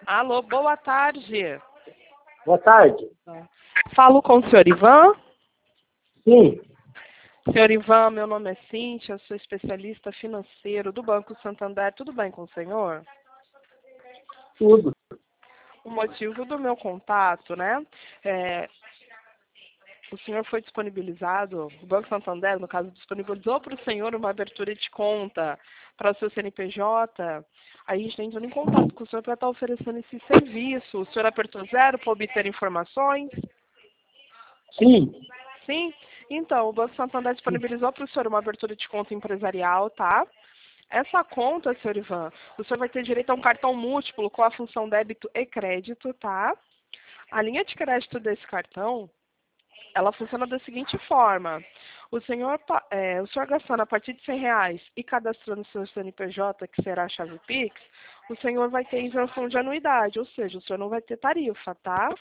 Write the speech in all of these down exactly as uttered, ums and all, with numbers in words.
Alô, boa tarde. Boa tarde. Falo com o senhor Ivan? Sim. Senhor Ivan, meu nome é Cíntia, eu sou especialista financeiro do Banco Santander. Tudo bem com o senhor? Tudo. O motivo do meu contato, né? É, o senhor foi disponibilizado, o Banco Santander, no caso, disponibilizou para o senhor uma abertura de conta para o seu C N P J. Aí a gente está entrando em contato com o senhor para estar oferecendo esse serviço. O senhor apertou zero para obter informações? Sim. Sim? Então, o Banco Santander disponibilizou para o senhor uma abertura de conta empresarial, tá? Essa conta, senhor Ivan, o senhor vai ter direito a um cartão múltiplo com a função débito e crédito, tá? A linha de crédito desse cartão, ela funciona da seguinte forma. O senhor, é, o senhor gastando a partir de cem reais e cadastrando seu C N P J, que será a chave Pix, o senhor vai ter isenção de anuidade, ou seja, o senhor não vai ter tarifa, tá?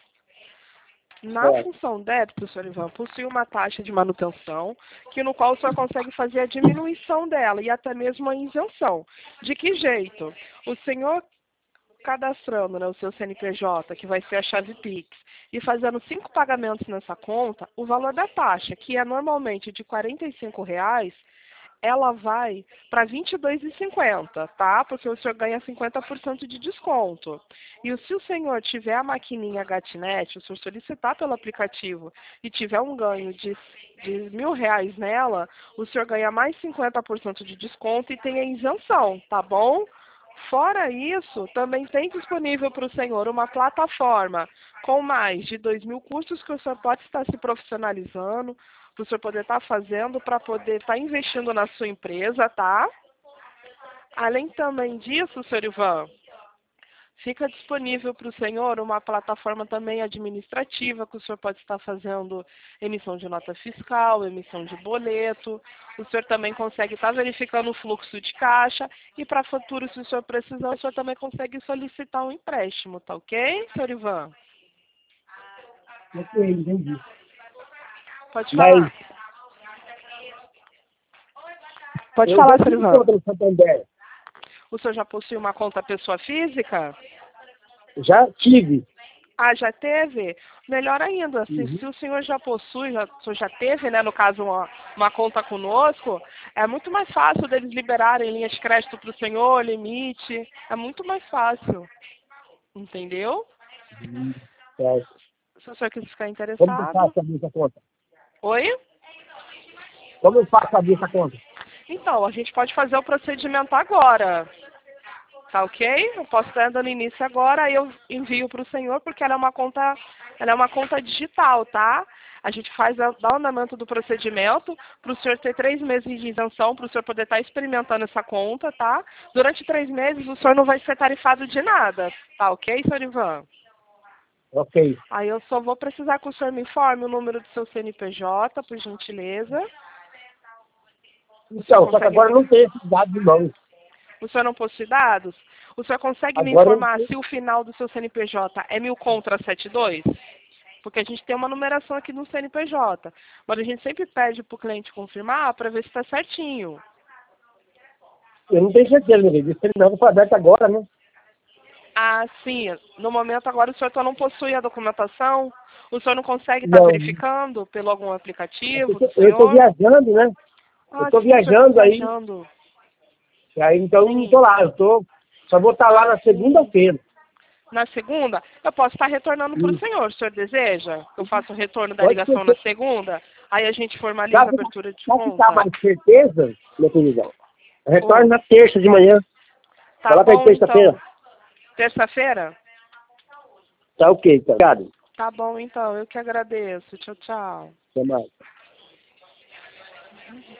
Na É. função débito, senhor Ivan, possui uma taxa de manutenção, que no qual o senhor consegue fazer a diminuição dela e até mesmo a isenção. De que jeito? O senhor cadastrando, né, o seu C N P J, que vai ser a chave Pix, e fazendo cinco pagamentos nessa conta, o valor da taxa, que é normalmente de quarenta e cinco reais, ela vai para vinte e dois reais e cinquenta centavos, tá? Porque o senhor ganha cinquenta por cento de desconto. E se o senhor tiver a maquininha Gatnet, o senhor solicitar pelo aplicativo e tiver um ganho de, de mil reais nela, o senhor ganha mais cinquenta por cento de desconto e tem a isenção, tá bom? Fora isso, também tem disponível para o senhor uma plataforma com mais de dois mil cursos que o senhor pode estar se profissionalizando, para o senhor poder estar fazendo, para poder estar investindo na sua empresa, tá? Além também disso, senhor Ivan, fica disponível para o senhor uma plataforma também administrativa, que o senhor pode estar fazendo emissão de nota fiscal, emissão de boleto. O senhor também consegue estar verificando o fluxo de caixa e para futuro, se o senhor precisar, o senhor também consegue solicitar um empréstimo, tá ok, senhor Ivan? Ok, entendi. Pode Mas falar. Pode eu falar, já senhor tive Ivan. conta no Santander. O senhor já possui uma conta pessoa física? Já tive. Ah, já teve? Melhor ainda, se, Uhum. se o senhor já possui, já, o senhor já teve, né, no caso, uma, uma conta conosco, é muito mais fácil deles liberarem linhas de crédito para o senhor, limite, é muito mais fácil, entendeu? Uhum. Certo. Se o senhor quiser ficar Como que eu interessado. faço abrir essa conta? Oi? Como eu faço abrir essa conta? Então, a gente pode fazer o procedimento agora. Tá ok? Eu posso estar dando início agora, aí eu envio para o senhor, porque ela é uma conta, ela é uma conta digital, tá? A gente faz a, dá o andamento do procedimento para o senhor ter três meses de isenção, para o senhor poder estar experimentando essa conta, tá? Durante três meses o senhor não vai ser tarifado de nada, tá ok, senhor Ivan? Ok. Aí eu só vou precisar que o senhor me informe o número do seu C N P J, por gentileza. O senhor Então, só que consegue... agora eu não tenho esses dados de mão. O senhor não possui dados? O senhor consegue me Agora eu não informar tenho. se o final do seu C N P J é mil contra setenta e dois? Porque a gente tem uma numeração aqui no C N P J. Mas a gente sempre pede para o cliente confirmar para ver se está certinho. Eu não tenho certeza, meu Deus. Esse não foi aberto agora, né? Ah, sim. No momento agora o senhor só não possui a documentação? O senhor não consegue estar Não. verificando pelo algum É aplicativo porque do eu estou senhor? viajando, né? Eu Ah, estou sim, o senhor está viajando aí. viajando. E aí, então, eu não Sim. estou lá. Eu tô, só vou estar lá Ah, na sim. segunda-feira. Na segunda, eu posso estar retornando para o Isso. senhor, o senhor deseja? Eu faço o retorno da Pode ser. ligação na segunda, aí a gente formaliza a Sabe, abertura de sabe que dá conta. mais certeza, meu querido? Retorno Oh, na terça de manhã. tá Fala pra ele bom então. terça-feira. Terça-feira? Tá ok, então. Obrigado. Tá bom então, eu que agradeço. Tchau, tchau. Até mais.